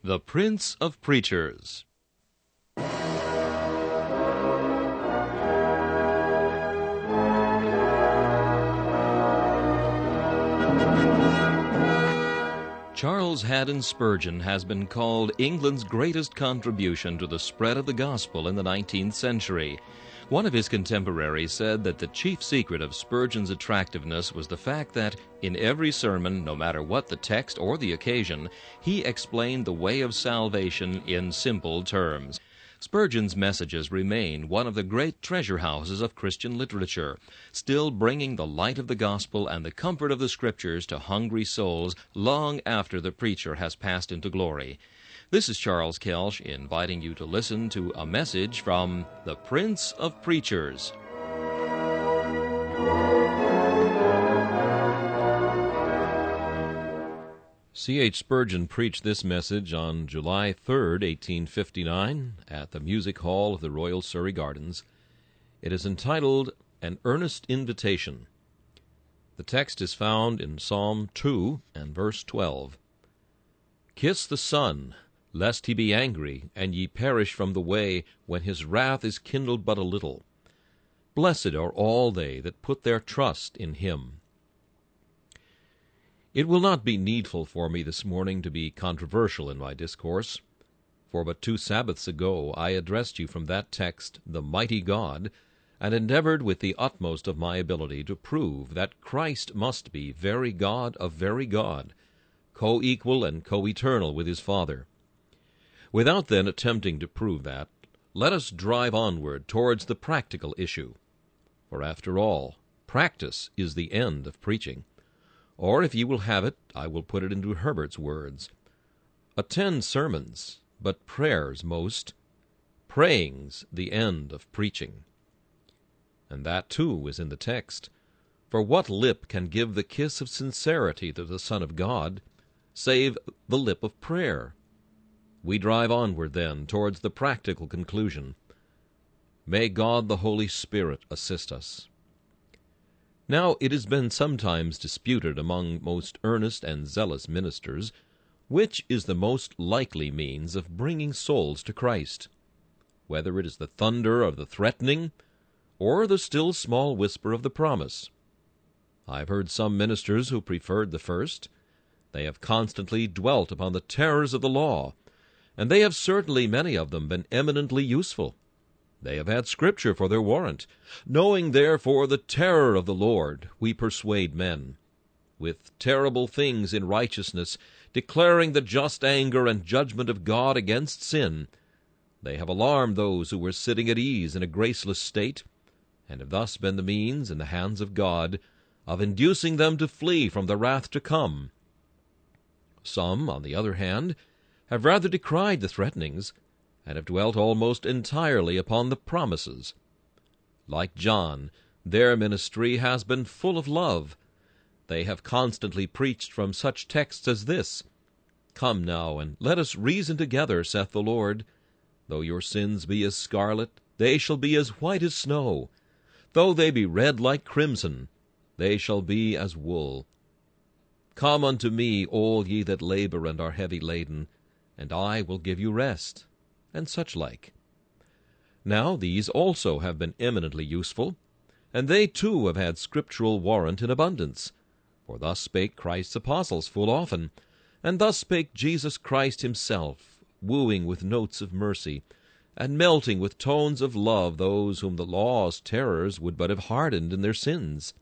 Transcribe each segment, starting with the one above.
The Prince of Preachers. Charles Haddon Spurgeon has been called England's greatest contribution to the spread of the gospel in the 19th century. One of his contemporaries said that the chief secret of Spurgeon's attractiveness was the fact that, in every sermon, no matter what the text or the occasion, he explained the way of salvation in simple terms. Spurgeon's messages remain one of the great treasure houses of Christian literature, still bringing the light of the gospel and the comfort of the Scriptures to hungry souls long after the preacher has passed into glory. This is Charles Kelsch inviting you to listen to a message from the Prince of Preachers. C.H. Spurgeon preached this message on July 3rd, 1859, at the Music Hall of the Royal Surrey Gardens. It is entitled, An Earnest Invitation. The text is found in Psalm 2 and verse 12. Kiss the Son, lest he be angry, and ye perish from the way, when his wrath is kindled but a little. Blessed are all they that put their trust in him. It will not be needful for me this morning to be controversial in my discourse, for but 2 Sabbaths ago I addressed you from that text, the mighty God, and endeavored with the utmost of my ability to prove that Christ must be very God of very God, co-equal and co-eternal with his Father. Without then attempting to prove that, let us drive onward towards the practical issue. For after all, practice is the end of preaching. Or, if ye will have it, I will put it into Herbert's words. Attend sermons, but prayers most. Praying's the end of preaching. And that, too, is in the text. For what lip can give the kiss of sincerity to the Son of God, save the lip of prayer? We drive onward, then, towards the practical conclusion. May God the Holy Spirit assist us. Now it has been sometimes disputed among most earnest and zealous ministers, which is the most likely means of bringing souls to Christ, whether it is the thunder of the threatening, or the still small whisper of the promise. I have heard some ministers who preferred the first. They have constantly dwelt upon the terrors of the law, and they have certainly many of them been eminently useful. They have had Scripture for their warrant. Knowing therefore the terror of the Lord, we persuade men. With terrible things in righteousness, declaring the just anger and judgment of God against sin, they have alarmed those who were sitting at ease in a graceless state, and have thus been the means, in the hands of God, of inducing them to flee from the wrath to come. Some, on the other hand, have rather decried the threatenings, and have dwelt almost entirely upon the promises. Like John, their ministry has been full of love. They have constantly preached from such texts as this, Come now, and let us reason together, saith the Lord. Though your sins be as scarlet, they shall be as white as snow. Though they be red like crimson, they shall be as wool. Come unto me, all ye that labor and are heavy laden, and I will give you rest, and such like. Now these also have been eminently useful, and they too have had scriptural warrant in abundance. For thus spake Christ's apostles full often, and thus spake Jesus Christ himself, wooing with notes of mercy, and melting with tones of love those whom the law's terrors would but have hardened in their sins.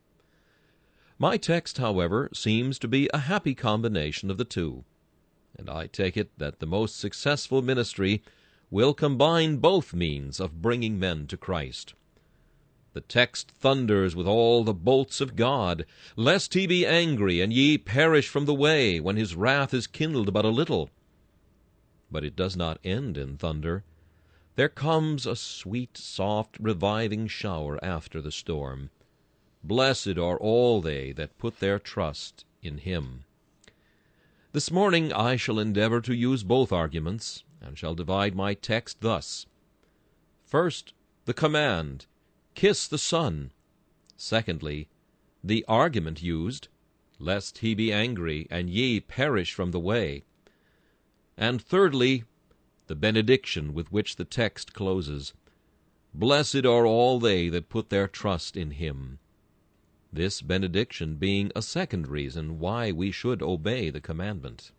My text, however, seems to be a happy combination of the two, and I take it that the most successful ministry will combine both means of bringing men to Christ. The text thunders with all the bolts of God, lest he be angry, and ye perish from the way, when his wrath is kindled but a little. But it does not end in thunder. There comes a sweet, soft, reviving shower after the storm. Blessed are all they that put their trust in him. This morning I shall endeavor to use both arguments, and shall divide my text thus. First, the command, Kiss the Son. Secondly, the argument used, Lest he be angry, and ye perish from the way. And thirdly, the benediction with which the text closes. Blessed are all they that put their trust in him. This benediction being a second reason why we should obey the commandment.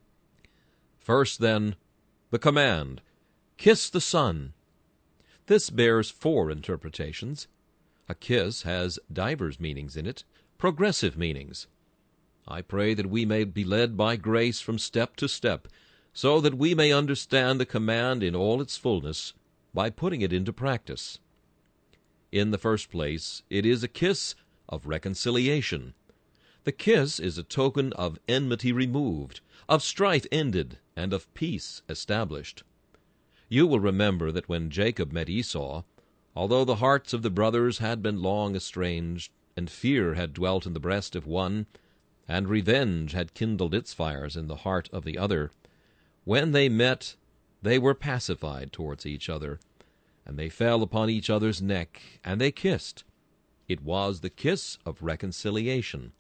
First, then, the command, kiss the Son. This bears four interpretations. A kiss has divers meanings in it, progressive meanings. I pray that we may be led by grace from step to step, so that we may understand the command in all its fullness by putting it into practice. In the first place, it is a kiss of reconciliation. The kiss is a token of enmity removed, of strife ended, and of peace established. You will remember that when Jacob met Esau, although the hearts of the brothers had been long estranged, and fear had dwelt in the breast of one, and revenge had kindled its fires in the heart of the other, when they met, they were pacified towards each other, and they fell upon each other's neck, and they kissed. It was the kiss of reconciliation.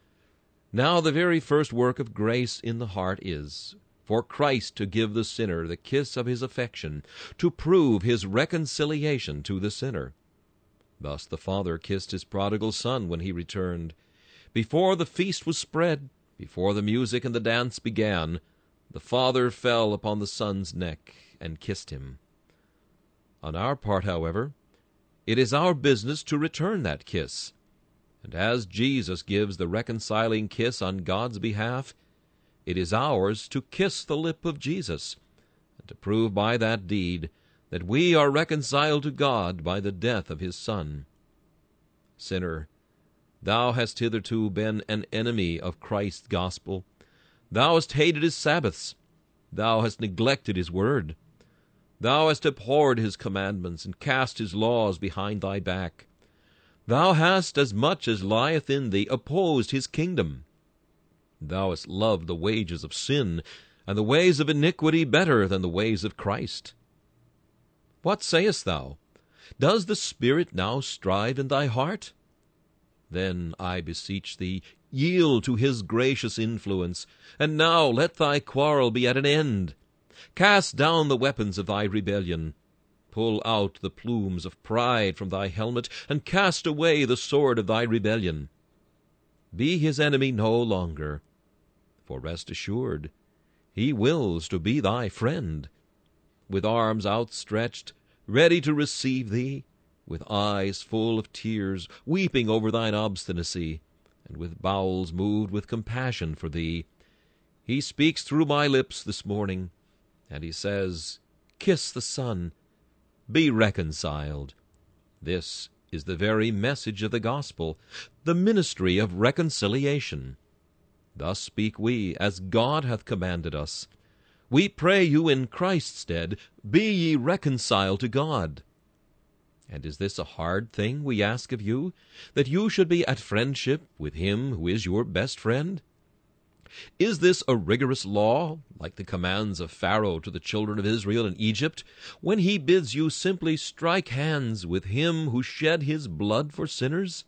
Now the very first work of grace in the heart is for Christ to give the sinner the kiss of his affection, to prove his reconciliation to the sinner. Thus the Father kissed his prodigal son when he returned. Before the feast was spread, before the music and the dance began, the Father fell upon the Son's neck and kissed him. On our part, however, it is our business to return that kiss. And as Jesus gives the reconciling kiss on God's behalf, it is ours to kiss the lip of Jesus, and to prove by that deed that we are reconciled to God by the death of his Son. Sinner, thou hast hitherto been an enemy of Christ's gospel. Thou hast hated his Sabbaths. Thou hast neglected his word. Thou hast abhorred his commandments, and cast his laws behind thy back. Thou hast, as much as lieth in thee, opposed his kingdom. Thou hast loved the wages of sin, and the ways of iniquity better than the ways of Christ. What sayest thou? Does the Spirit now strive in thy heart? Then, I beseech thee, yield to his gracious influence, and now let thy quarrel be at an end. Cast down the weapons of thy rebellion. Pull out the plumes of pride from thy helmet, and cast away the sword of thy rebellion. Be his enemy no longer, for rest assured, he wills to be thy friend. With arms outstretched, ready to receive thee, with eyes full of tears, weeping over thine obstinacy, and with bowels moved with compassion for thee, he speaks through my lips this morning, and he says, Kiss the Son, be reconciled. This is the very message of the gospel, the ministry of reconciliation. Thus speak we, as God hath commanded us. We pray you in Christ's stead, be ye reconciled to God. And is this a hard thing we ask of you, that you should be at friendship with him who is your best friend? Is this a rigorous law, like the commands of Pharaoh to the children of Israel in Egypt, when he bids you simply strike hands with him who shed his blood for sinners?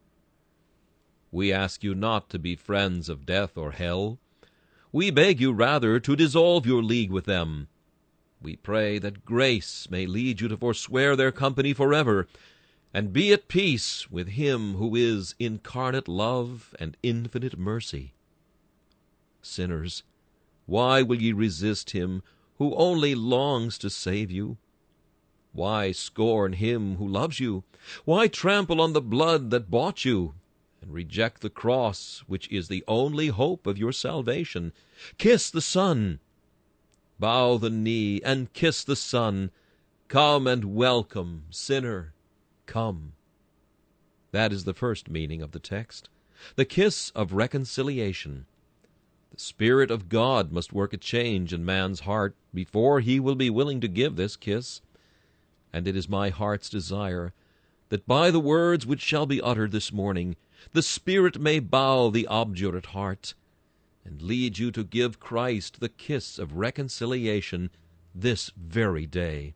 We ask you not to be friends of death or hell. We beg you rather to dissolve your league with them. We pray that grace may lead you to forswear their company forever, and be at peace with him who is incarnate love and infinite mercy. Sinners, why will ye resist him who only longs to save you? Why scorn him who loves you? Why trample on the blood that bought you, and reject the cross which is the only hope of your salvation? Kiss the Son. Bow the knee and kiss the Son. Come and welcome, sinner, come. That is the first meaning of the text, the kiss of reconciliation. The Spirit of God must work a change in man's heart before he will be willing to give this kiss. And it is my heart's desire that by the words which shall be uttered this morning, the Spirit may bow the obdurate heart, and lead you to give Christ the kiss of reconciliation this very day.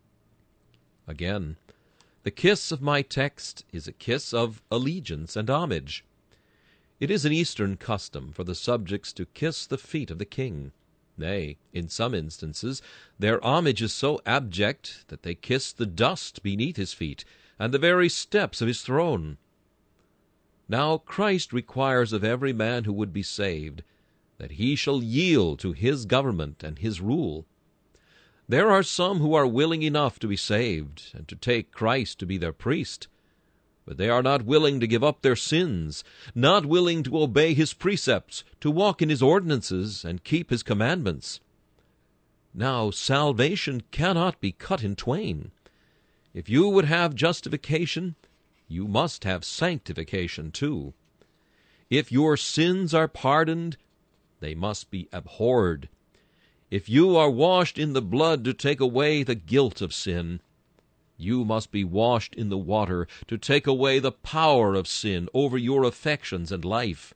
Again, the kiss of my text is a kiss of allegiance and homage. It is an Eastern custom for the subjects to kiss the feet of the king. Nay, in some instances, their homage is so abject that they kiss the dust beneath his feet and the very steps of his throne. Now Christ requires of every man who would be saved that he shall yield to his government and his rule. There are some who are willing enough to be saved and to take Christ to be their priest, but they are not willing to give up their sins, not willing to obey his precepts, to walk in his ordinances, and keep his commandments. Now, salvation cannot be cut in twain. If you would have justification, you must have sanctification too. If your sins are pardoned, they must be abhorred. If you are washed in the blood to take away the guilt of sin, you must be washed in the water to take away the power of sin over your affections and life.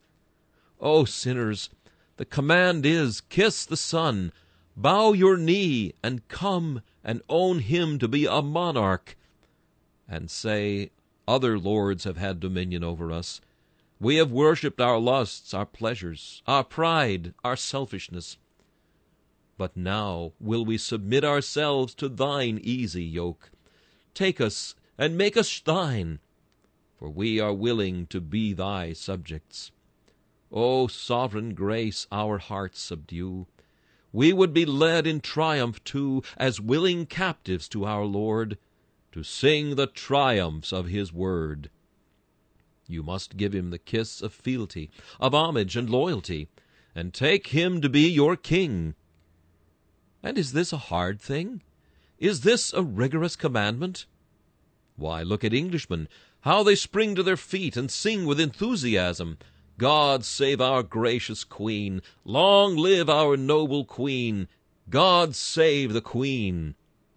O sinners, the command is, kiss the Son, bow your knee, and come and own him to be a monarch, and say, other lords have had dominion over us. We have worshipped our lusts, our pleasures, our pride, our selfishness. But now will we submit ourselves to thine easy yoke. Take us and make us thine, for we are willing to be thy subjects. O sovereign grace, our hearts subdue. We would be led in triumph too, as willing captives to our Lord, to sing the triumphs of his word. You must give him the kiss of fealty, of homage and loyalty, and take him to be your king. And is this a hard thing? Is this a rigorous commandment? Why, look at Englishmen, how they spring to their feet and sing with enthusiasm, God save our gracious Queen, long live our noble Queen, God save the Queen.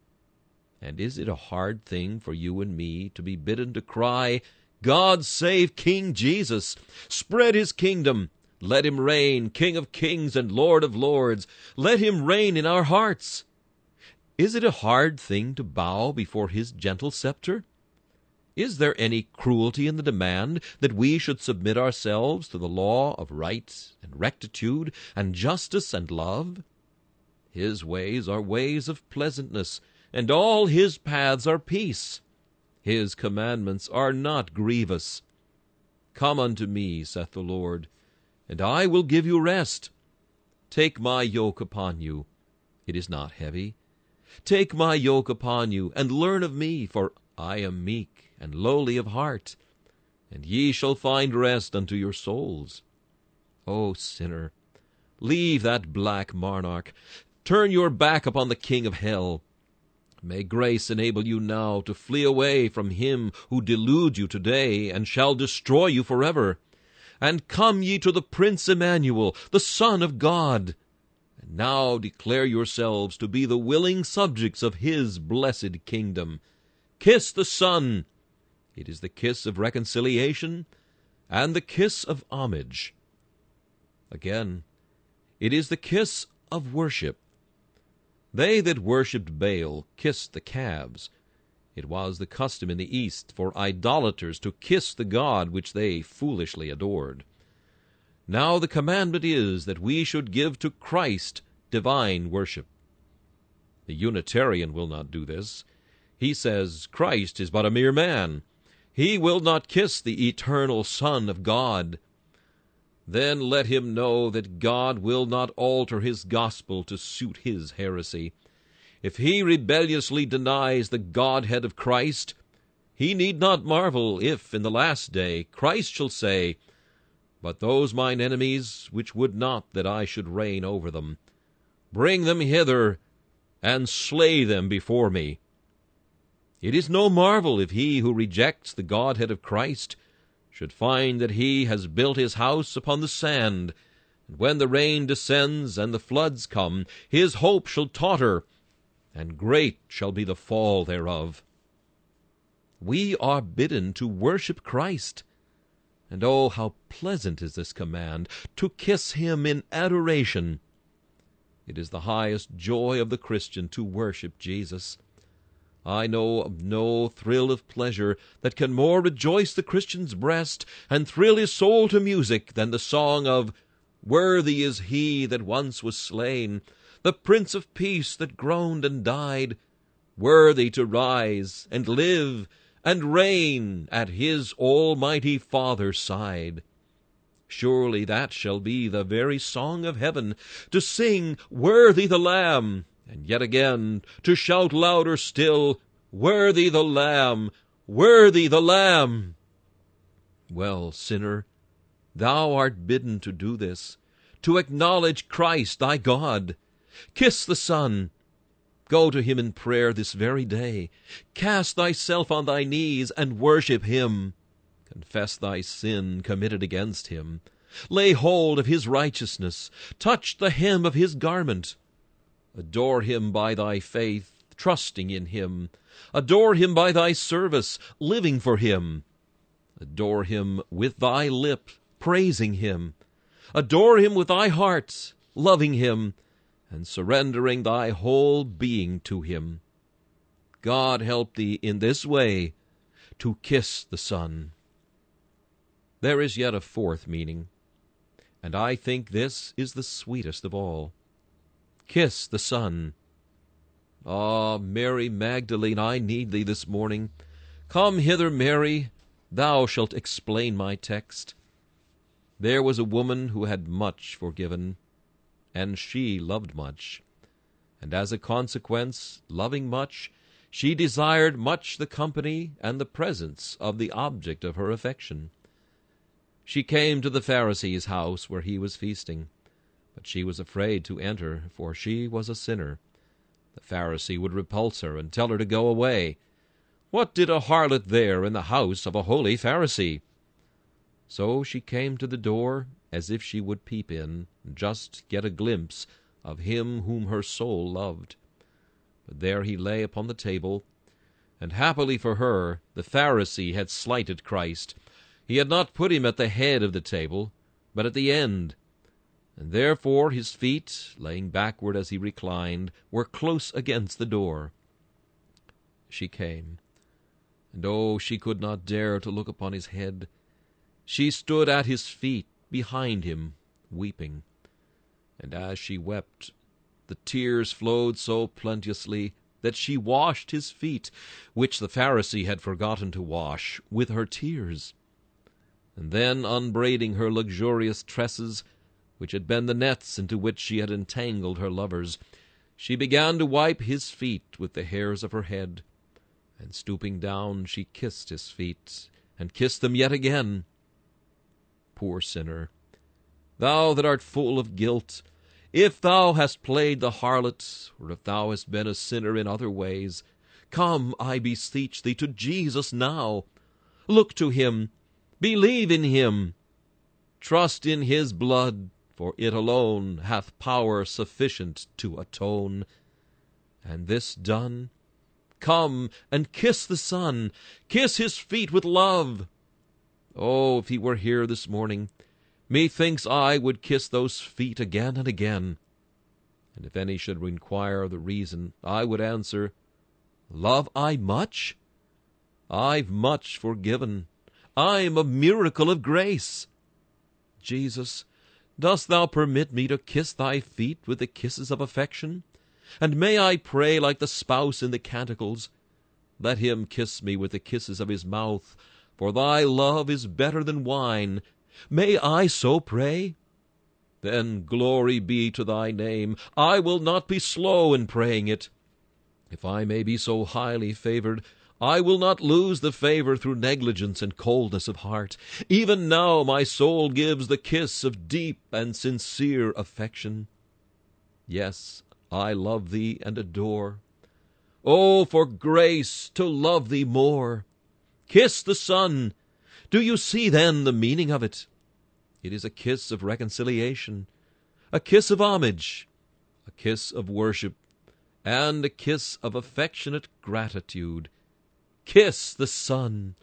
And is it a hard thing for you and me to be bidden to cry, God save King Jesus, spread his kingdom, let him reign, King of kings and Lord of lords, let him reign in our hearts? Is it a hard thing to bow before his gentle scepter? Is there any cruelty in the demand that we should submit ourselves to the law of right and rectitude and justice and love? His ways are ways of pleasantness, and all his paths are peace. His commandments are not grievous. Come unto me, saith the Lord, and I will give you rest. Take my yoke upon you. It is not heavy. Take my yoke upon you, and learn of me, for I am meek and lowly of heart, and ye shall find rest unto your souls. O sinner, leave that black monarch. Turn your back upon the king of hell. May grace enable you now to flee away from him who deludes you today and shall destroy you forever. And come ye to the Prince Emmanuel, the Son of God. And now declare yourselves to be the willing subjects of his blessed kingdom. Kiss the Son. It is the kiss of reconciliation and the kiss of homage. Again, it is the kiss of worship. They that worshipped Baal kissed the calves. It was the custom in the East for idolaters to kiss the god which they foolishly adored. Now the commandment is that we should give to Christ divine worship. The Unitarian will not do this. He says Christ is but a mere man. He will not kiss the eternal Son of God. Then let him know that God will not alter his gospel to suit his heresy. If he rebelliously denies the Godhead of Christ, he need not marvel if, in the last day, Christ shall say, But those mine enemies, which would not that I should reign over them, bring them hither, and slay them before me. It is no marvel if he who rejects the Godhead of Christ should find that he has built his house upon the sand, and when the rain descends and the floods come, his hope shall totter, and great shall be the fall thereof. We are bidden to worship Christ, and oh, how pleasant is this command, to kiss him in adoration. It is the highest joy of the Christian to worship Jesus. I know of no thrill of pleasure that can more rejoice the Christian's breast and thrill his soul to music than the song of Worthy is he that once was slain, the Prince of Peace that groaned and died, worthy to rise and live and reign at his almighty Father's side. Surely that shall be the very song of heaven, to sing, Worthy the Lamb, and yet again to shout louder still, Worthy the Lamb, worthy the Lamb. Well, sinner, thou art bidden to do this, to acknowledge Christ thy God. Kiss the Son. Go to him in prayer this very day. Cast thyself on thy knees and worship him. Confess thy sin committed against him. Lay hold of his righteousness. Touch the hem of his garment. Adore him by thy faith, trusting in him. Adore him by thy service, living for him. Adore him with thy lip, praising him. Adore him with thy heart, loving him, and surrendering thy whole being to him. God help thee in this way to kiss the Son. There is yet a fourth meaning, and I think this is the sweetest of all. Kiss the Son. Ah, Mary Magdalene, I need thee this morning. Come hither, Mary, thou shalt explain my text. There was a woman who had much forgiven, and she loved much. And as a consequence, loving much, she desired much the company and the presence of the object of her affection. She came to the Pharisee's house where he was feasting, but she was afraid to enter, for she was a sinner. The Pharisee would repulse her and tell her to go away. What did a harlot there in the house of a holy Pharisee? So she came to the door as if she would peep in, and just get a glimpse of him whom her soul loved. But there he lay upon the table, and happily for her, the Pharisee had slighted Christ. He had not put him at the head of the table, but at the end, and therefore his feet, laying backward as he reclined, were close against the door. She came, and oh, she could not dare to look upon his head. She stood at his feet, behind him, weeping. And as she wept, the tears flowed so plenteously that she washed his feet, which the Pharisee had forgotten to wash, with her tears. And then, unbraiding her luxurious tresses, which had been the nets into which she had entangled her lovers, she began to wipe his feet with the hairs of her head. And stooping down, she kissed his feet, and kissed them yet again. Poor sinner, thou that art full of guilt, if thou hast played the harlot, or if thou hast been a sinner in other ways, come, I beseech thee, to Jesus now. Look to him, believe in him, trust in his blood, for it alone hath power sufficient to atone. And this done, come and kiss the Son, kiss his feet with love. Oh, if he were here this morning, methinks I would kiss those feet again and again. And if any should inquire the reason, I would answer, Love I much? I've much forgiven. I'm a miracle of grace. Jesus, dost thou permit me to kiss thy feet with the kisses of affection? And may I pray like the spouse in the canticles, Let him kiss me with the kisses of his mouth, for thy love is better than wine. May I so pray? Then glory be to thy name. I will not be slow in praying it. If I may be so highly favored, I will not lose the favor through negligence and coldness of heart. Even now my soul gives the kiss of deep and sincere affection. Yes, I love thee and adore. Oh, for grace to love thee more! Kiss the Son. Do you see, then, the meaning of it? It is a kiss of reconciliation, a kiss of homage, a kiss of worship, and a kiss of affectionate gratitude. Kiss the Son.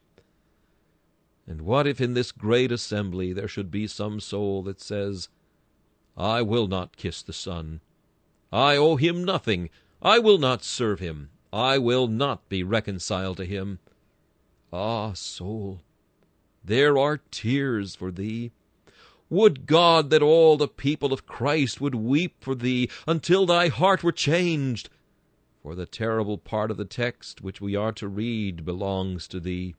And what if in this great assembly there should be some soul that says, I will not kiss the Son. I owe him nothing. I will not serve him. I will not be reconciled to him. Ah, soul, there are tears for thee. Would God that all the people of Christ would weep for thee until thy heart were changed, for the terrible part of the text which we are to read belongs to thee,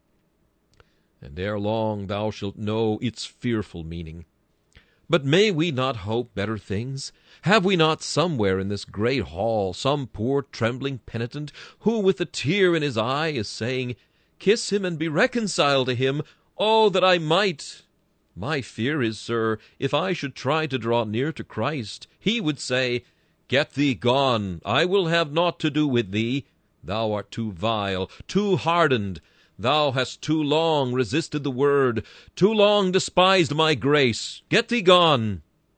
and ere long thou shalt know its fearful meaning. But may we not hope better things? Have we not somewhere in this great hall some poor trembling penitent who with a tear in his eye is saying, "Kiss him and be reconciled to him, oh, that I might!" My fear is, sir, if I should try to draw near to Christ, he would say, "Get thee gone, I will have naught to do with thee. Thou art too vile, too hardened. Thou hast too long resisted the word, too long despised my grace. Get thee gone."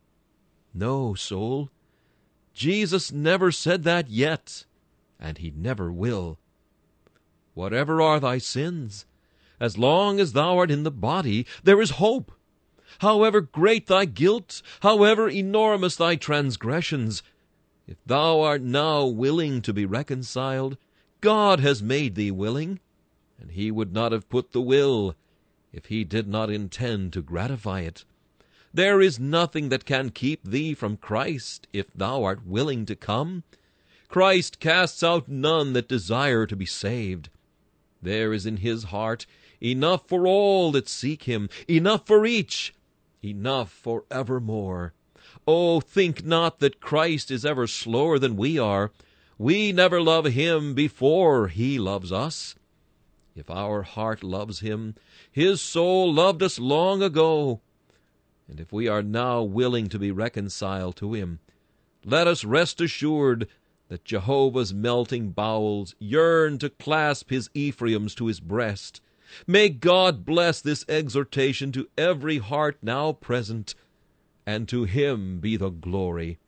No, soul, Jesus never said that yet, and he never will. Whatever are thy sins, as long as thou art in the body, there is hope. However great thy guilt, however enormous thy transgressions, if thou art now willing to be reconciled, God has made thee willing, and he would not have put the will if he did not intend to gratify it. There is nothing that can keep thee from Christ if thou art willing to come. Christ casts out none that desire to be saved. There is in his heart enough for all that seek him, enough for each, enough for evermore. Oh, think not that Christ is ever slower than we are. We never love him before he loves us. If our heart loves him, his soul loved us long ago. And if we are now willing to be reconciled to him, let us rest assured that Jehovah's melting bowels yearn to clasp his Ephraims to his breast. May God bless this exhortation to every heart now present, and to him be the glory.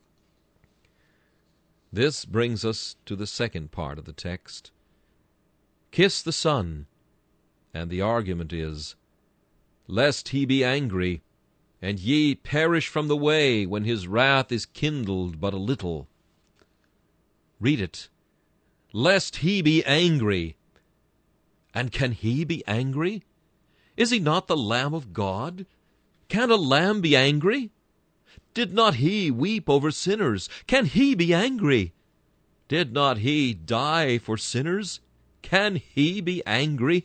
This brings us to the second part of the text. Kiss the Son, and the argument is, lest he be angry, and ye perish from the way when his wrath is kindled but a little. Read it. Lest he be angry. And can he be angry? Is he not the Lamb of God? Can a lamb be angry? Did not he weep over sinners? Can he be angry? Did not he die for sinners? Can he be angry?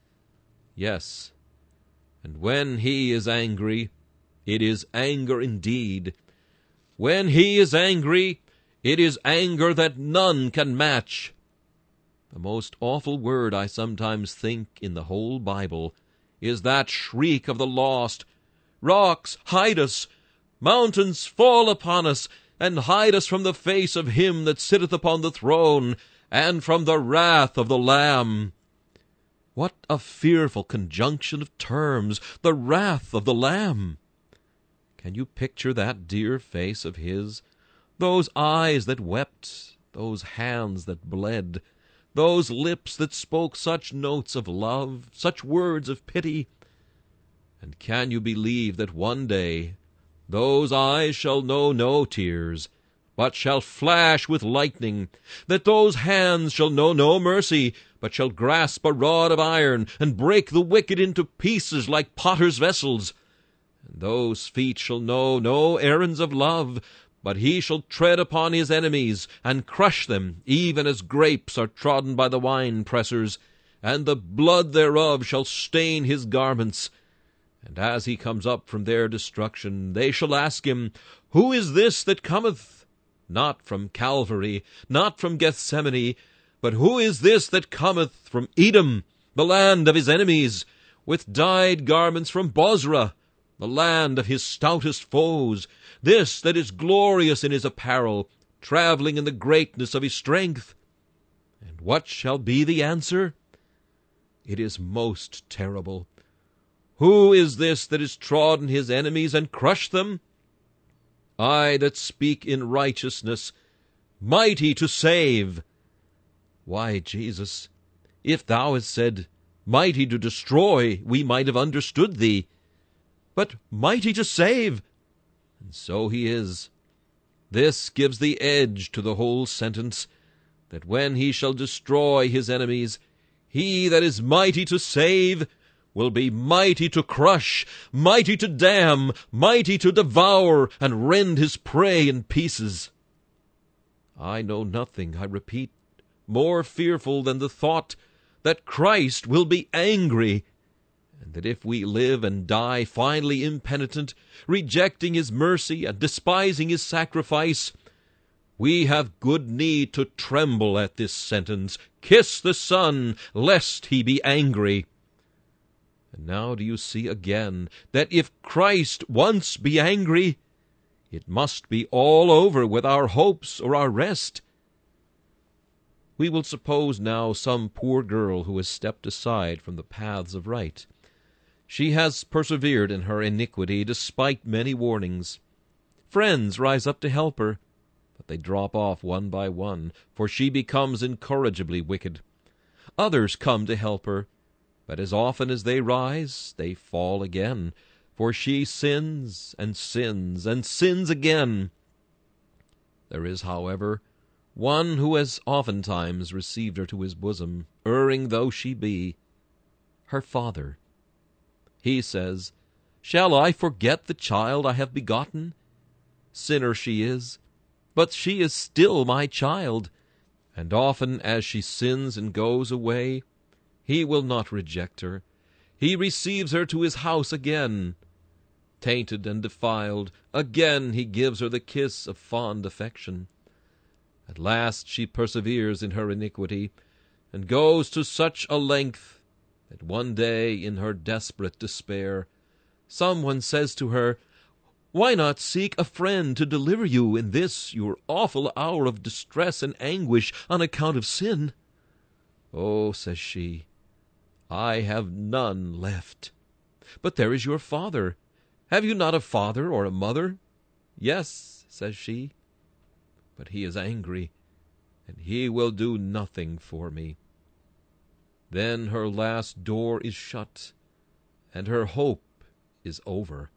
Yes, and when he is angry, it is anger indeed. When he is angry, it is anger that none can match. The most awful word, I sometimes think, in the whole Bible is that shriek of the lost, "Rocks, hide us! Mountains, fall upon us, and hide us from the face of him that sitteth upon the throne, and from the wrath of the Lamb." What a fearful conjunction of terms, the wrath of the Lamb! Can you picture that dear face of his, those eyes that wept, those hands that bled, those lips that spoke such notes of love, such words of pity? And can you believe that one day those eyes shall know no tears, but shall flash with lightning, that those hands shall know no mercy, but shall grasp a rod of iron, and break the wicked into pieces like potter's vessels? And those feet shall know no errands of love, but he shall tread upon his enemies, and crush them, even as grapes are trodden by the winepressers, and the blood thereof shall stain his garments. And as he comes up from their destruction, they shall ask him, "Who is this that cometh?" Not from Calvary, not from Gethsemane, but who is this that cometh from Edom, the land of his enemies, with dyed garments from Bozrah, the land of his stoutest foes, this that is glorious in his apparel, traveling in the greatness of his strength? And what shall be the answer? It is most terrible. Who is this that is trodden his enemies and crushed them? I that speak in righteousness, mighty to save. Why, Jesus, if thou hadst said, mighty to destroy, we might have understood thee. But mighty to save, and so he is. This gives the edge to the whole sentence, that when he shall destroy his enemies, he that is mighty to save will be mighty to crush, mighty to damn, mighty to devour, and rend his prey in pieces. I know nothing, I repeat, more fearful than the thought that Christ will be angry, and that if we live and die finally impenitent, rejecting his mercy and despising his sacrifice, we have good need to tremble at this sentence, "Kiss the Son, lest he be angry." And now do you see again that if Christ once be angry, it must be all over with our hopes or our rest. We will suppose now some poor girl who has stepped aside from the paths of right. She has persevered in her iniquity despite many warnings. Friends rise up to help her, but they drop off one by one, for she becomes incorrigibly wicked. Others come to help her, but as often as they rise, they fall again, for she sins and sins and sins again. There is, however, one who has oftentimes received her to his bosom, erring though she be, her Father. He says, "Shall I forget the child I have begotten? Sinner she is, but she is still my child, and often as she sins and goes away, he will not reject her. He receives her to his house again. Tainted and defiled, again he gives her the kiss of fond affection. At last she perseveres in her iniquity, and goes to such a length that one day, in her desperate despair, someone says to her, 'Why not seek a friend to deliver you in this your awful hour of distress and anguish on account of sin?' 'Oh,' says she, 'I have none left.' 'But there is your father. Have you not a father or a mother?' 'Yes,' says she, 'but he is angry, and he will do nothing for me.' Then her last door is shut, and her hope is over.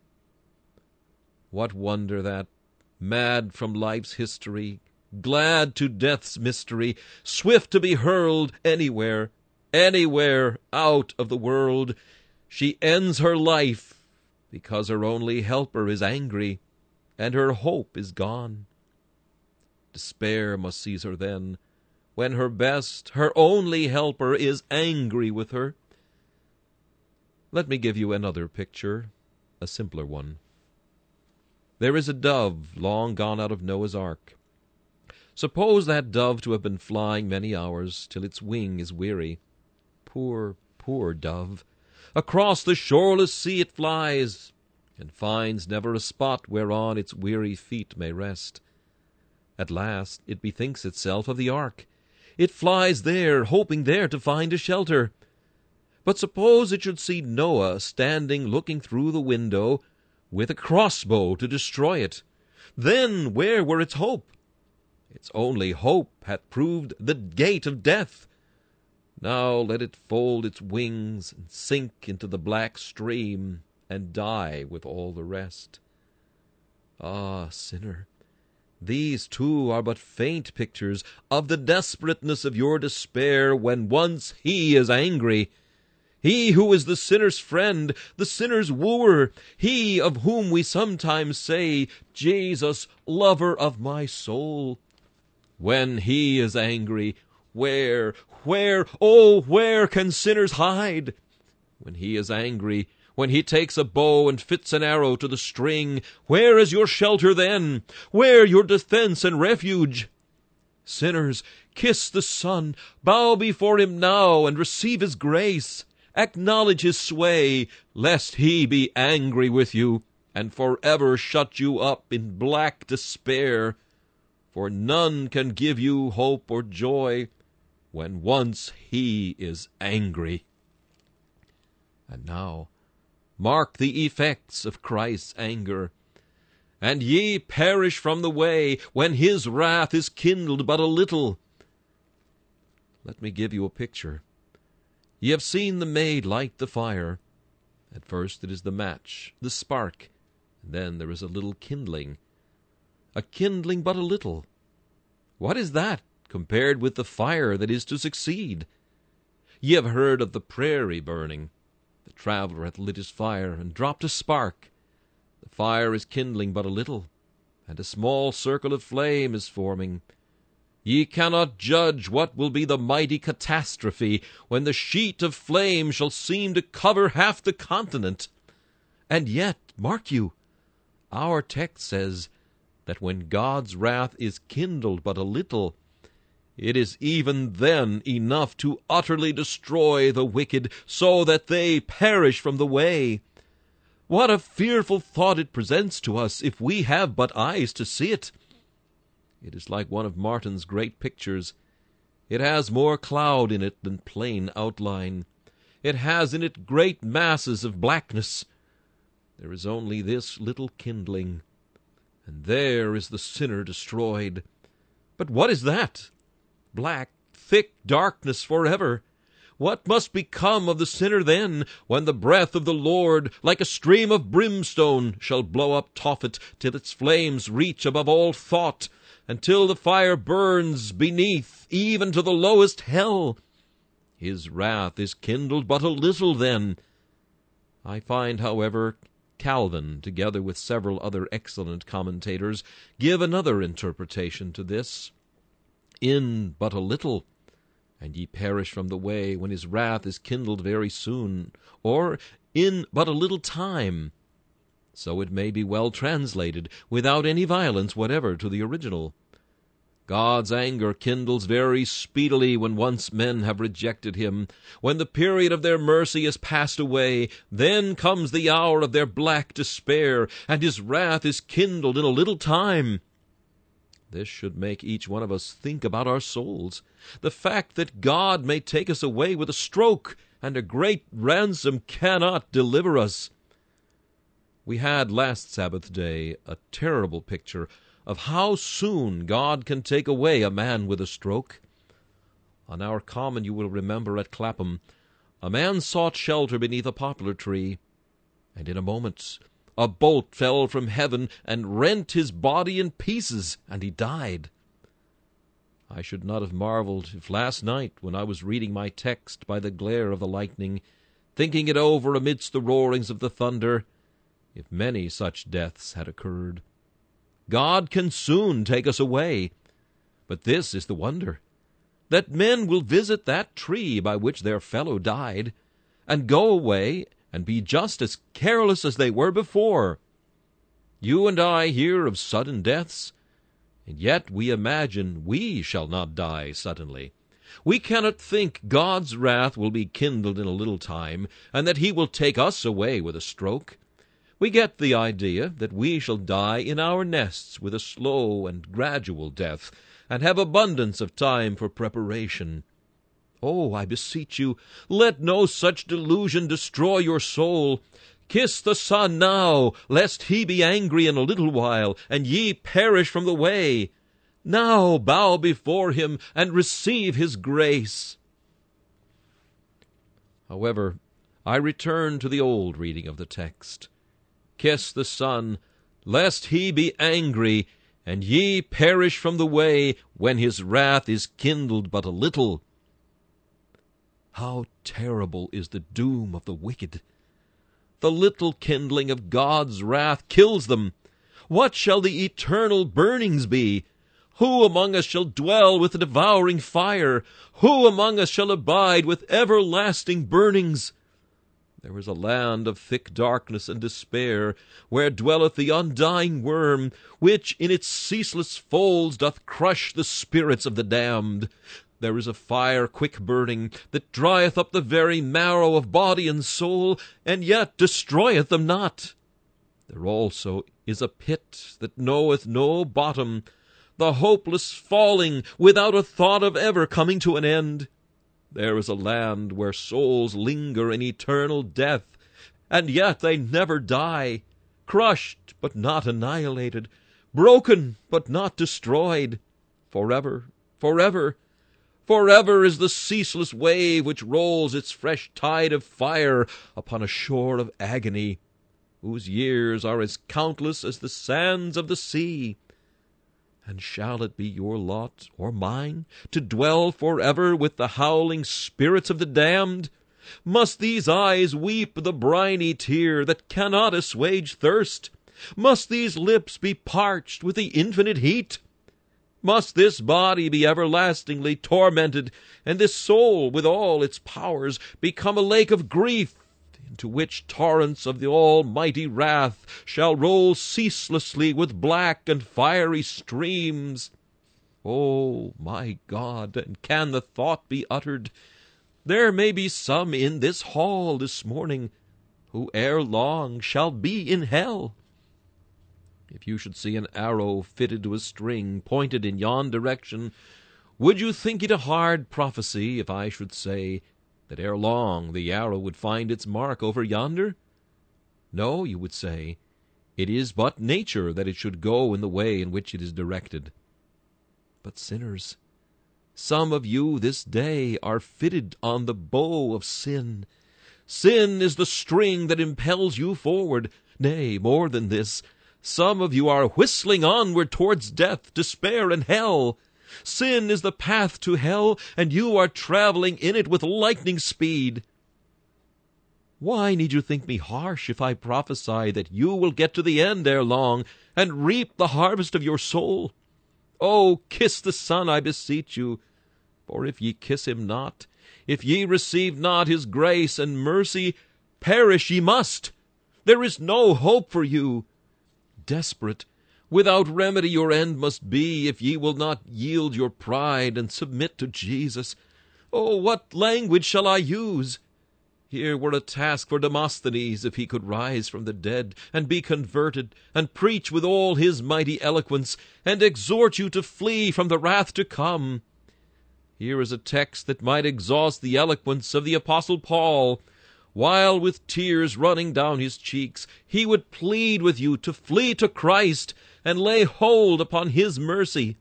What wonder that, mad from life's history, glad to death's mystery, swift to be hurled anywhere out of the world, she ends her life because her only helper is angry, and her hope is gone. Despair must seize her then, when her best, her only helper is angry with her. Let me give you another picture, a simpler one. There is a dove long gone out of Noah's ark. Suppose that dove to have been flying many hours, till its wing is weary. Poor, poor dove! Across the shoreless sea it flies, and finds never a spot whereon its weary feet may rest. At last it bethinks itself of the ark. It flies there, hoping there to find a shelter. But suppose it should see Noah standing looking through the window, with a crossbow to destroy it. Then where were its hope? Its only hope hath proved the gate of death. Now let it fold its wings and sink into the black stream, and die with all the rest. Ah, sinner, these too are but faint pictures of the desperateness of your despair when once he is angry. He who is the sinner's friend, the sinner's wooer, he of whom we sometimes say, "Jesus, lover of my soul." When he is angry, where can sinners hide? When he is angry, when he takes a bow and fits an arrow to the string, where is your shelter then? Where your defense and refuge? Sinners, kiss the Son, bow before him now, and receive his grace. Acknowledge his sway, lest he be angry with you, and forever shut you up in black despair. For none can give you hope or joy when once he is angry. And now, mark the effects of Christ's anger. And ye perish from the way, when his wrath is kindled but a little. Let me give you a picture. Ye have seen the maid light the fire. At first it is the match, the spark, and then there is a little kindling. A kindling but a little. What is that compared with the fire that is to succeed? Ye have heard of the prairie burning. The traveller hath lit his fire, and dropped a spark. The fire is kindling but a little, and a small circle of flame is forming. Ye cannot judge what will be the mighty catastrophe when the sheet of flame shall seem to cover half the continent. And yet, mark you, our text says that when God's wrath is kindled but a little, it is even then enough to utterly destroy the wicked, so that they perish from the way. What a fearful thought it presents to us, if we have but eyes to see it! It is like one of Martin's great pictures. It has more cloud in it than plain outline. It has in it great masses of blackness. There is only this little kindling, and there is the sinner destroyed. But what is that? Black, thick darkness forever. What must become of the sinner then, when the breath of the Lord, like a stream of brimstone, shall blow up Tophet, till its flames reach above all thought, until the fire burns beneath, even to the lowest hell? His wrath is kindled but a little then. I find, however, Calvin, together with several other excellent commentators, give another interpretation to this. In but a little, and ye perish from the way, when his wrath is kindled very soon, or in but a little time. So it may be well translated, without any violence whatever to the original. God's anger kindles very speedily when once men have rejected him. When the period of their mercy is passed away, then comes the hour of their black despair, and his wrath is kindled in a little time. This should make each one of us think about our souls. The fact that God may take us away with a stroke, and a great ransom cannot deliver us. We had last Sabbath day a terrible picture of how soon God can take away a man with a stroke. On our common, you will remember, at Clapham, a man sought shelter beneath a poplar tree, and in a moment a bolt fell from heaven and rent his body in pieces, and he died. I should not have marveled if last night, when I was reading my text by the glare of the lightning, thinking it over amidst the roarings of the thunder, if many such deaths had occurred. God can soon take us away. But this is the wonder, that men will visit that tree by which their fellow died, and go away and be just as careless as they were before. You and I hear of sudden deaths, and yet we imagine we shall not die suddenly. We cannot think God's wrath will be kindled in a little time, and that he will take us away with a stroke. We get the idea that we shall die in our nests with a slow and gradual death, and have abundance of time for preparation. Oh, I beseech you, let no such delusion destroy your soul. Kiss the Son now, lest he be angry in a little while, and ye perish from the way. Now bow before him, and receive his grace. However, I return to the old reading of the text. Kiss the Son, lest he be angry, and ye perish from the way, when his wrath is kindled but a little. How terrible is the doom of the wicked! The little kindling of God's wrath kills them. What shall the eternal burnings be? Who among us shall dwell with the devouring fire? Who among us shall abide with everlasting burnings? There is a land of thick darkness and despair, where dwelleth the undying worm, which in its ceaseless folds doth crush the spirits of the damned. There is a fire quick burning, that drieth up the very marrow of body and soul, and yet destroyeth them not. There also is a pit that knoweth no bottom, the hopeless falling, without a thought of ever coming to an end. There is a land where souls linger in eternal death, and yet they never die, crushed but not annihilated, broken but not destroyed. Forever, forever, forever is the ceaseless wave which rolls its fresh tide of fire upon a shore of agony, whose years are as countless as the sands of the sea. And shall it be your lot, or mine, to dwell forever with the howling spirits of the damned? Must these eyes weep the briny tear that cannot assuage thirst? Must these lips be parched with the infinite heat? Must this body be everlastingly tormented, and this soul with all its powers become a lake of grief, into which torrents of the almighty wrath shall roll ceaselessly with black and fiery streams? Oh, my God, and can the thought be uttered? There may be some in this hall this morning who ere long shall be in hell. If you should see an arrow fitted to a string pointed in yon direction, would you think it a hard prophecy if I should say that ere long the arrow would find its mark over yonder? No, you would say, it is but nature that it should go in the way in which it is directed. But sinners, some of you this day are fitted on the bow of sin. Sin is the string that impels you forward. Nay, more than this, some of you are whistling onward towards death, despair, and hell. Sin is the path to hell, and you are traveling in it with lightning speed. Why need you think me harsh if I prophesy that you will get to the end ere long, and reap the harvest of your soul? Oh, kiss the Son, I beseech you, for if ye kiss him not, if ye receive not his grace and mercy, perish ye must. There is no hope for you. Desperate, without remedy your end must be, if ye will not yield your pride and submit to Jesus. Oh, what language shall I use? Here were a task for Demosthenes, if he could rise from the dead, and be converted, and preach with all his mighty eloquence, and exhort you to flee from the wrath to come. Here is a text that might exhaust the eloquence of the Apostle Paul, while with tears running down his cheeks, he would plead with you to flee to Christ and lay hold upon his mercy.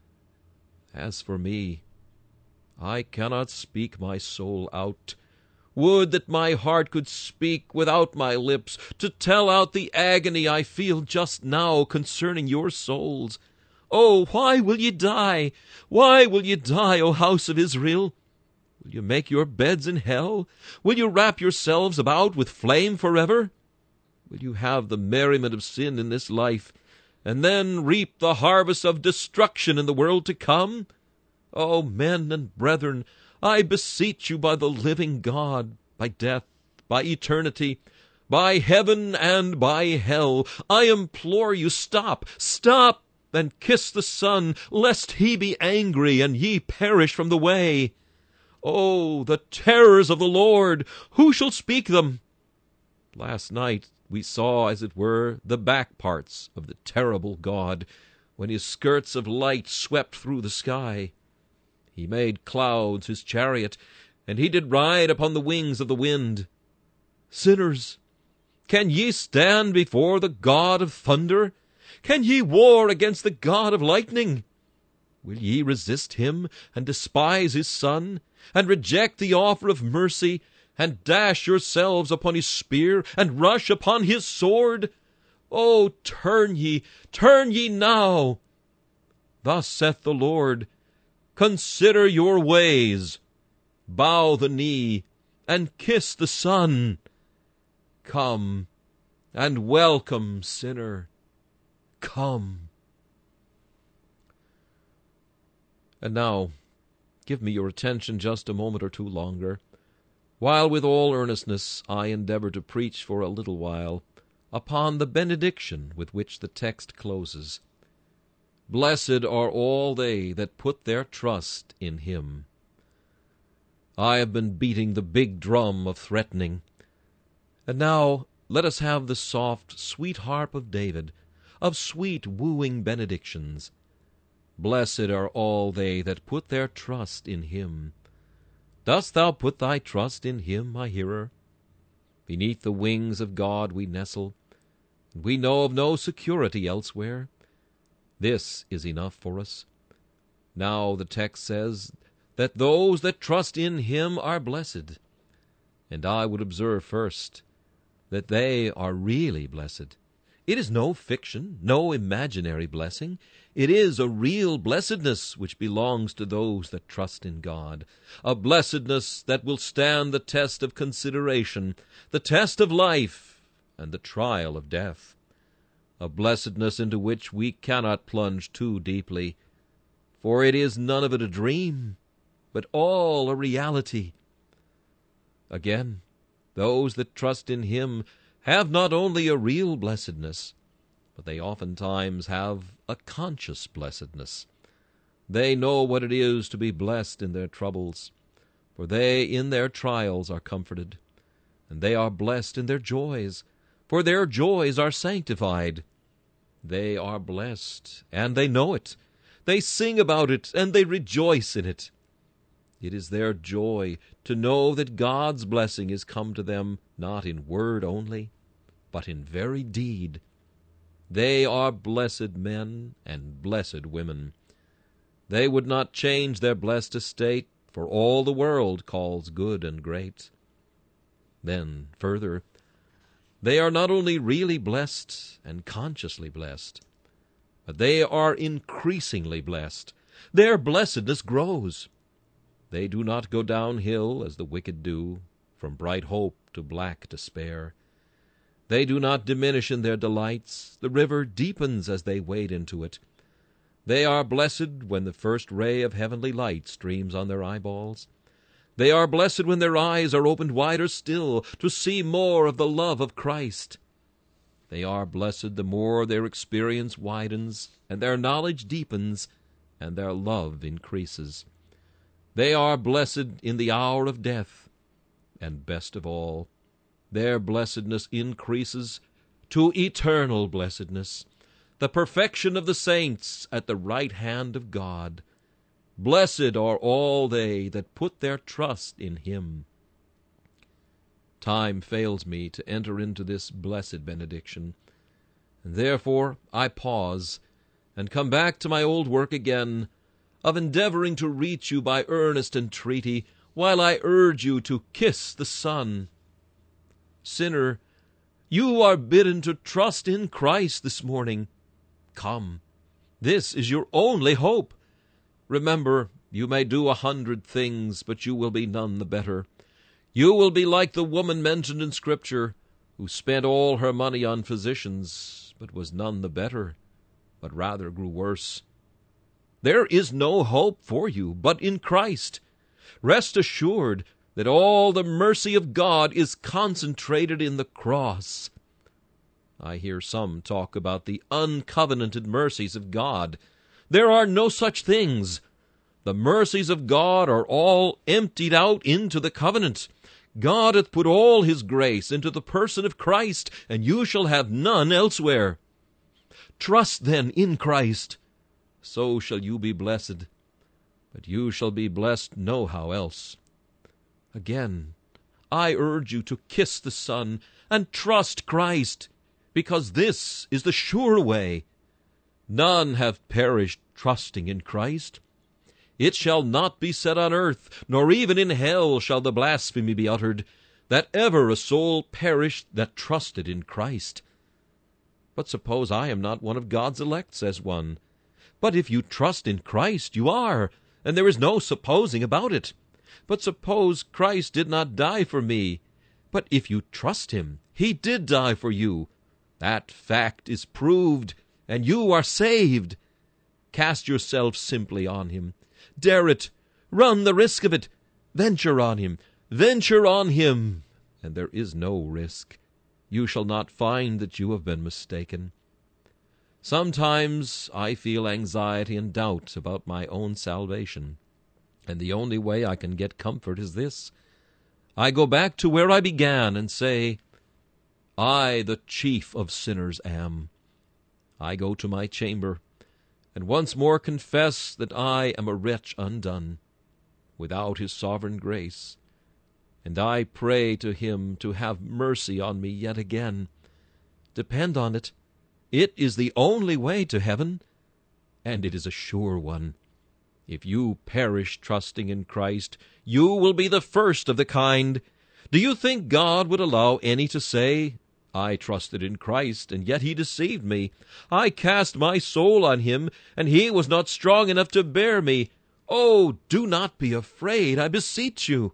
As for me, I cannot speak my soul out. Would that my heart could speak without my lips, to tell out the agony I feel just now concerning your souls. Oh, why will ye die? Why will ye die, O house of Israel? Will you make your beds in hell? Will you wrap yourselves about with flame forever? Will you have the merriment of sin in this life, and then reap the harvest of destruction in the world to come? O men and brethren, I beseech you by the living God, by death, by eternity, by heaven and by hell, I implore you, stop, and kiss the Son, lest he be angry and ye perish from the way. Oh, the terrors of the Lord! Who shall speak them? Last night we saw, as it were, the back parts of the terrible God, when his skirts of light swept through the sky. He made clouds his chariot, and he did ride upon the wings of the wind. Sinners, can ye stand before the God of thunder? Can ye war against the God of lightning? Will ye resist him, and despise his Son, and reject the offer of mercy, and dash yourselves upon his spear, and rush upon his sword? Oh, turn ye now! Thus saith the Lord, consider your ways, bow the knee, and kiss the Son. Come, and welcome, sinner, come. And now, give me your attention just a moment or two longer, while with all earnestness I endeavor to preach for a little while upon the benediction with which the text closes. Blessed are all they that put their trust in him. I have been beating the big drum of threatening, and now let us have the soft, sweet harp of David, of sweet wooing benedictions. Blessed are all they that put their trust in him. Dost thou put thy trust in him, my hearer? Beneath the wings of God we nestle, and we know of no security elsewhere. This is enough for us. Now the text says that those that trust in him are blessed, and I would observe first that they are really blessed. It is no fiction, no imaginary blessing. It is a real blessedness which belongs to those that trust in God, a blessedness that will stand the test of consideration, the test of life, and the trial of death, a blessedness into which we cannot plunge too deeply, for it is none of it a dream, but all a reality. Again, those that trust in Him have not only a real blessedness, but they oftentimes have a conscious blessedness. They know what it is to be blessed in their troubles, for they in their trials are comforted, and they are blessed in their joys, for their joys are sanctified. They are blessed, and they know it. They sing about it, and they rejoice in it. It is their joy to know that God's blessing is come to them not in word only, but in very deed. They are blessed men and blessed women. They would not change their blessed estate for all the world calls good and great. Then, further, they are not only really blessed and consciously blessed, but they are increasingly blessed. Their blessedness grows. They do not go downhill as the wicked do, from bright hope to black despair. They do not diminish in their delights. The river deepens as they wade into it. They are blessed when the first ray of heavenly light streams on their eyeballs. They are blessed when their eyes are opened wider still to see more of the love of Christ. They are blessed the more their experience widens, and their knowledge deepens, and their love increases. They are blessed in the hour of death, and best of all, their blessedness increases to eternal blessedness, the perfection of the saints at the right hand of God. Blessed are all they that put their trust in Him. Time fails me to enter into this blessed benediction, and therefore I pause and come back to my old work again, of endeavoring to reach you by earnest entreaty, while I urge you to kiss the Son. Sinner, you are bidden to trust in Christ this morning. Come, this is your only hope. Remember, you may do 100 things, but you will be none the better. You will be like the woman mentioned in Scripture, who spent all her money on physicians, but was none the better, but rather grew worse. There is no hope for you but in Christ. Rest assured that all the mercy of God is concentrated in the cross. I hear some talk about the uncovenanted mercies of God. There are no such things. The mercies of God are all emptied out into the covenant. God hath put all His grace into the person of Christ, and you shall have none elsewhere. Trust then in Christ. So shall you be blessed, but you shall be blessed nohow else. Again, I urge you to kiss the Son and trust Christ, because this is the sure way. None have perished trusting in Christ. It shall not be said on earth, nor even in hell shall the blasphemy be uttered, that ever a soul perished that trusted in Christ. But suppose I am not one of God's elect, says one. But if you trust in Christ, you are, and there is no supposing about it. But suppose Christ did not die for me. But if you trust Him, He did die for you. That fact is proved, and you are saved. Cast yourself simply on Him. Dare it. Run the risk of it. Venture on Him. Venture on Him. And there is no risk. You shall not find that you have been mistaken. Sometimes I feel anxiety and doubt about my own salvation, and the only way I can get comfort is this. I go back to where I began and say, I the chief of sinners am. I go to my chamber, and once more confess that I am a wretch undone, without His sovereign grace, and I pray to Him to have mercy on me yet again. Depend on it, it is the only way to heaven, and it is a sure one. If you perish trusting in Christ, you will be the first of the kind. Do you think God would allow any to say, I trusted in Christ, and yet he deceived me. I cast my soul on him, and he was not strong enough to bear me. Oh, do not be afraid, I beseech you."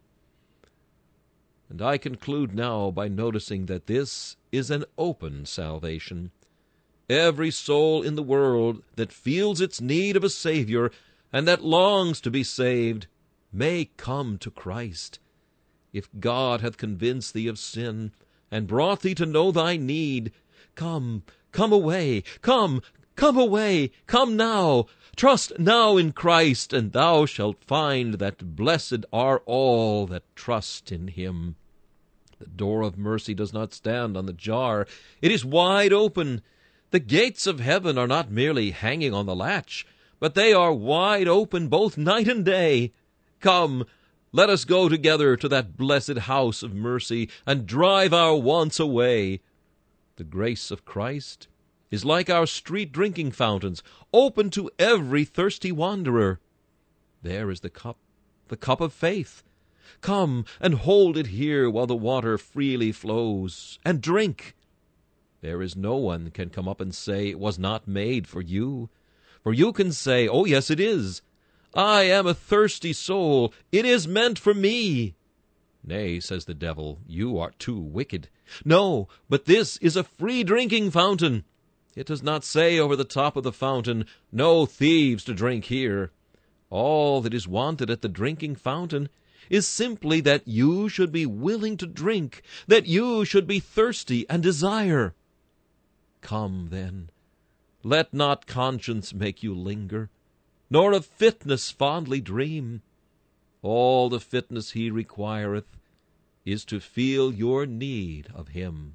And I conclude now by noticing that this is an open salvation. Every soul in the world that feels its need of a Savior and that longs to be saved may come to Christ. If God hath convinced thee of sin and brought thee to know thy need, come away, come away, come now, trust now in Christ, and thou shalt find that blessed are all that trust in him. The door of mercy does not stand on the jar. It is wide open. The gates of heaven are not merely hanging on the latch, but they are wide open both night and day. Come, let us go together to that blessed house of mercy and drive our wants away. The grace of Christ is like our street drinking fountains, open to every thirsty wanderer. There is the cup of faith. Come and hold it here while the water freely flows, and drink. There is no one can come up and say it was not made for you. For you can say, "Oh, yes, it is. I am a thirsty soul. It is meant for me." "Nay," says the devil, "you are too wicked." No, but this is a free drinking fountain. It does not say over the top of the fountain, "No thieves to drink here." All that is wanted at the drinking fountain is simply that you should be willing to drink, that you should be thirsty and desire. Come, then. Let not conscience make you linger, nor of fitness fondly dream. All the fitness he requireth is to feel your need of him.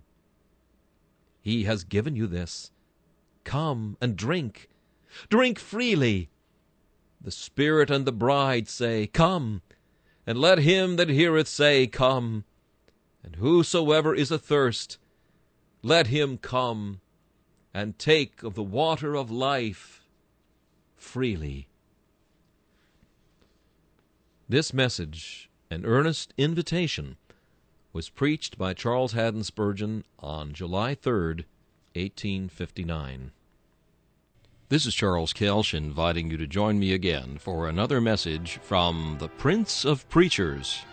He has given you this. Come and drink. Drink freely. The Spirit and the bride say, "Come," and let him that heareth say, "Come." And whosoever is athirst, let him come and take of the water of life freely. This message, an earnest invitation, was preached by Charles Haddon Spurgeon on July 3rd, 1859. This is Charles Kelsch inviting you to join me again for another message from the Prince of Preachers.